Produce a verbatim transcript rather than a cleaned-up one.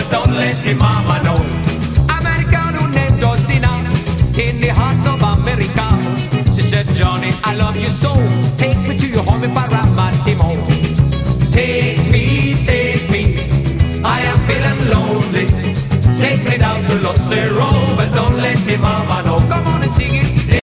don't let me mama know. Americano named Dosina, in the heart of America. She said, Johnny, I love you so. Take me to your home in Paris.